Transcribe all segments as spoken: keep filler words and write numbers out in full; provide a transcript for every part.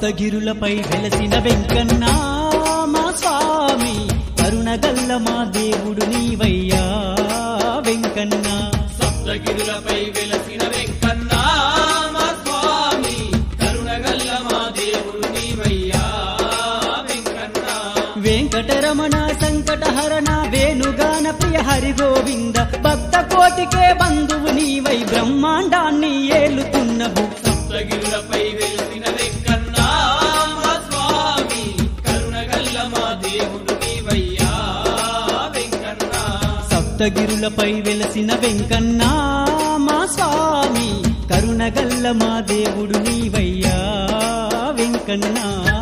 సప్తగిరులపై వెలసిన వెంకన్న మా స్వామి కరుణగల్ల మా దేవుడు నీవయ్యా వెంకన్న. సప్తగిరులపై వెలసిన వెంకన్న మా స్వామి కరుణగల్ల మా దేవుడు నీవయ్యా వెంకన్న. వెంకటరమణ సంకటహరణ వేణుగాన ప్రియ హరి గోవింద భక్త కోటికే బంధువు నీవై బ్రహ్మాండాన్ని ఏలుతున్నవు. సప్తగిరులపై వెలసిన వెంకన్న మా స్వామి కరుణగల్ల మా దేవుడు నీవయ్యా వెంకన్న. సప్తగిరులపై వెలసిన వెంకన్న మా స్వామి కరుణగల్ల మా దేవుడు నీవయ్యా వెంకన్న.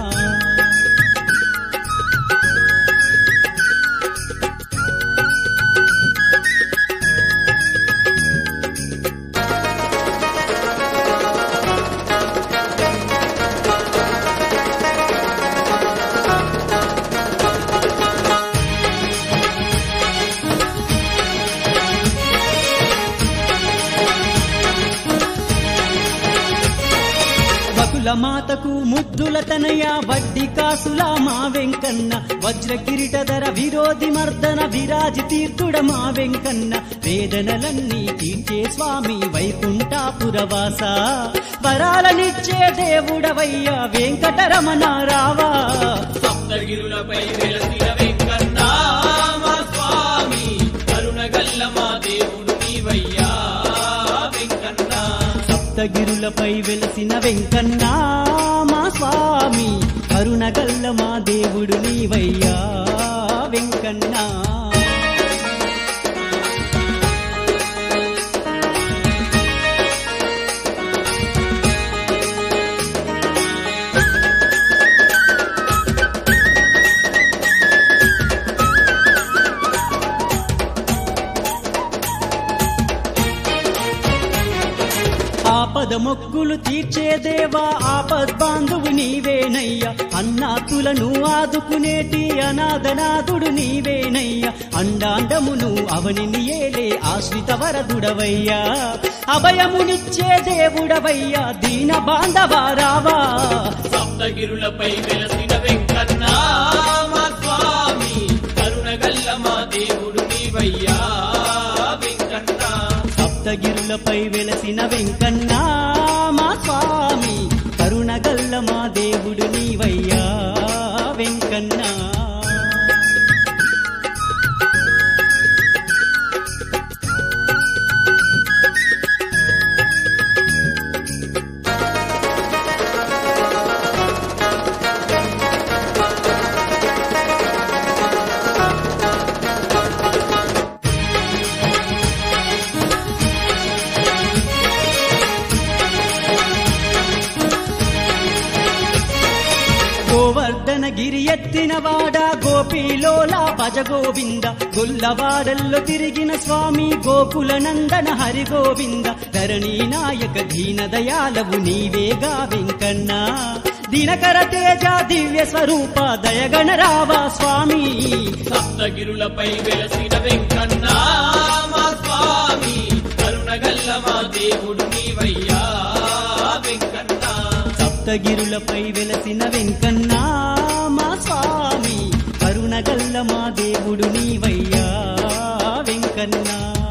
మాతకు ముద్దుల తనయ వడ్డీ కాసులా మా వెంకన్న వజ్ర కిరీటధర విరోధి మర్దన విరాజి తీర్థుడ మా వెంకన్న. వేదనలన్నీ తీర్చే స్వామి వైకుంఠాపురవాస వరాలనిచ్చే దేవుడవయ్యా వెంకటరమణ రావా. సప్తగిరులపై వెలసిన వెంకన్న మా స్వామి కరుణగల్ల మా దేవుడు నీవయ్యా వెంకన్న. సప్తగిరులపై వెలసిన వెంకన్న మా స్వామి కరుణగల్ల మా దేవుడు నీవయ్యా వెంకన్న. ఆపద మొక్కులు తీర్చే దేవా ఆపద్బాంధువు నీవేనయ్యా. అన్నాతులను ఆదుకునేటి అనాథనాథుడు నీవేనయ్యా. అండాండమును అవనిని ఏలే ఆశ్రిత వరదుడవయ్యా. అభయమునిచ్చే దేవుడవయ్యా దీన బాంధవారావా. సప్తగిరులపై వెలసిన వెంకన్న మా స్వామి కరుణగల్ల మా దేవుడు నీవయ్యా వెంకన్న. సప్తగిరులపై వెలసిన వెంకన్న మా స్వామి కరుణగల్ల మా దేవుడు నీవయ్యా వెంకన్న. గోవర్ధన గిరి ఎత్తిన వాడ గోపీలోలా భజ గోవింద. గొల్లవాడల్లో తిరిగిన స్వామి గోకుల నందన హరి గోవింద. ధరణీ నాయక దీన దయాలవు నీవేగా వెంకన్న. దినకర తేజ దివ్య స్వరూప దయగణ రావా స్వామి. సప్తగిరులపై వెలసిన వెంకన్న మా స్వామి కరుణగల్ల మా దేవుడు నీవయ్యా వెంకన్న. సప్తగిరులపై వెలసిన వెంకన్న మా స్వామి కరుణగల్ల మా దేవుడు నీవయ్యా వెంకన్న.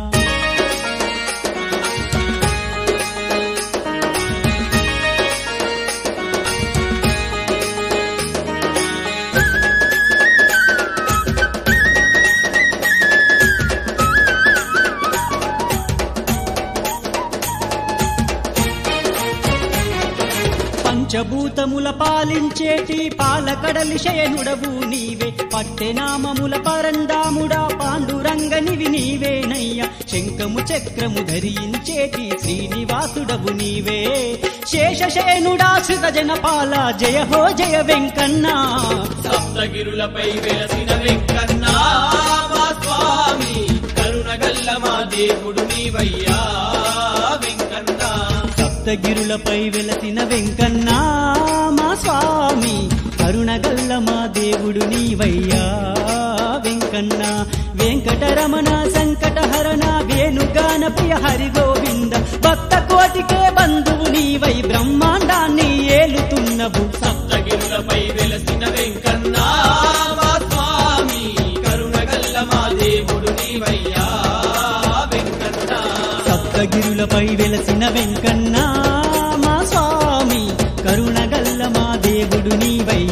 పంచభూతముల పాలించేటి పాలకడలి శయనుడవు నీవే. పట్టెనామముల పరందాముడా పాండురంగనివి నీవేనయ్యా. శంఖము చక్రము ధరించేటి శ్రీనివాసుడవు నీవే. శేషశయనుడా శ్రీజన పాల జయ హో జయ వెంకన్న. సప్తగిరులపై వెలసిన వెంకన్న మా స్వామి కరుణగల్ల మా దేవుడు నీవయ్యా వెంకన్న. సప్తగిరులపై వెలసిన వెంకన్న మా స్వామి కరుణగల్ల మా దేవుడు నీవయ్యా వెంకన్న. వెంకటరమణ సంకటహరణ వేణుగాన ప్రియ హరి గోవింద భక్త కోటికే బంధువు నీవై బ్రహ్మాండాన్ని ఏలుతున్నవు. సప్త సప్తగిరులపై వెలసిన వెంకన్న మా స్వామి కరుణగల్ల మా దేవుడు నీవయ్యా